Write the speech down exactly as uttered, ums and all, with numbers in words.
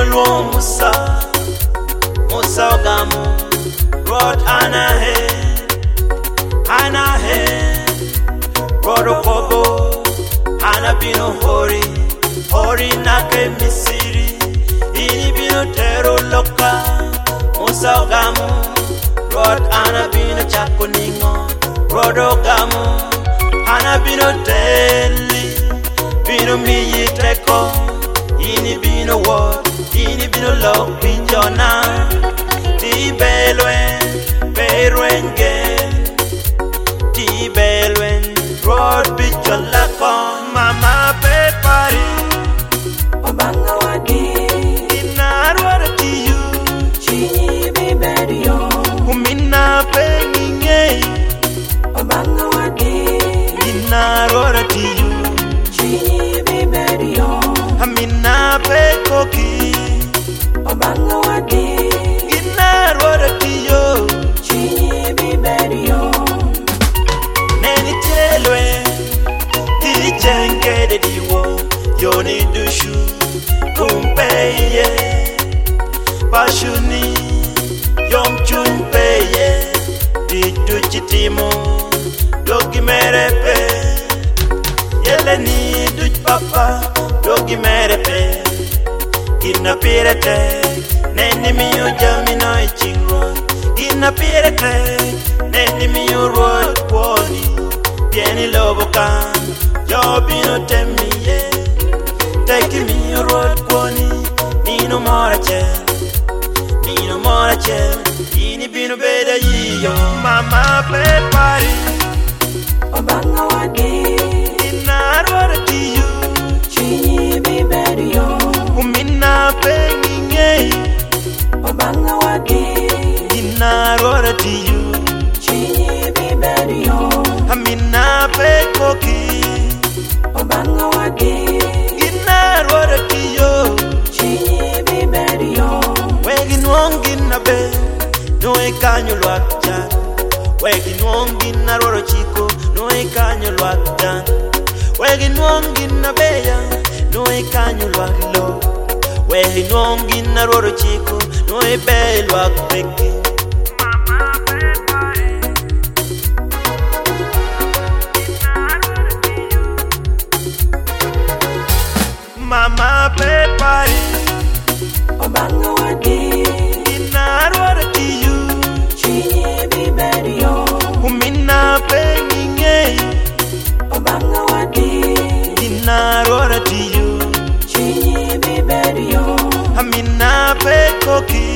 luo Musa Musa Ogamu Rod Anahe Anahe Rod Okobo Anabino Hori Hori Nake Misiri Ini bino Tero Loka Musa Ogamu Rod Anabino Chakuningo Rod Ogamu Anabino Teli Bino Miyi Treko Ini bino Word Ini bino Lok Pinjona Ti Belwen Perwen Gen Ti Belwen Rod Pichola Kon Mama Pepari Obanga Wadi Inarwara Tiyu Chini Biberio Umina Penginge Obanga Wadi Inarwara Tiyu Chini Biberio Amina Pekoki Obanga Wadi Inarwara Tiyu Chini Biberio Neni Chelwe Ti Chengede Diwo Yoni Dushu Kumpeye Pashuni Yom Chunpeye Ti Duchitimo Dogi Merepe Yeleni Duch Papa Dogi Merepe Gina Pirete Neni Miyo Jamino Ichingro Gina Pirete Neni Miyo Road Kwoni Pieni Lobo Kan Jobino Temiye Take me a road Kwoni Nino Morache Nino Morache Ini Bino Beda Yiyo Mama Pepari Obanga Wadi Inarwara Tiyu Chini Biberio Umina Penginge Obanga Wadi Inarwara Tiyu Chini Biberio Amina Pekoki Obanga Wadi Inarwara Tiyu Chini Biberio Wegin wongin na be No e kanyo lwakchan Wegin wongin na roro chiko No e kanyo lwakchan Wegin wongin na beya No e kanyo lwaklo Wegin wongin na roro chiko No e be lwakpeki Mama Pepari Obanga Wadi Inarwara Tiyu Chini Biberio Umina Penginge Obanga Wadi Inarwara Tiyu Chini Biberio Amina Pekoki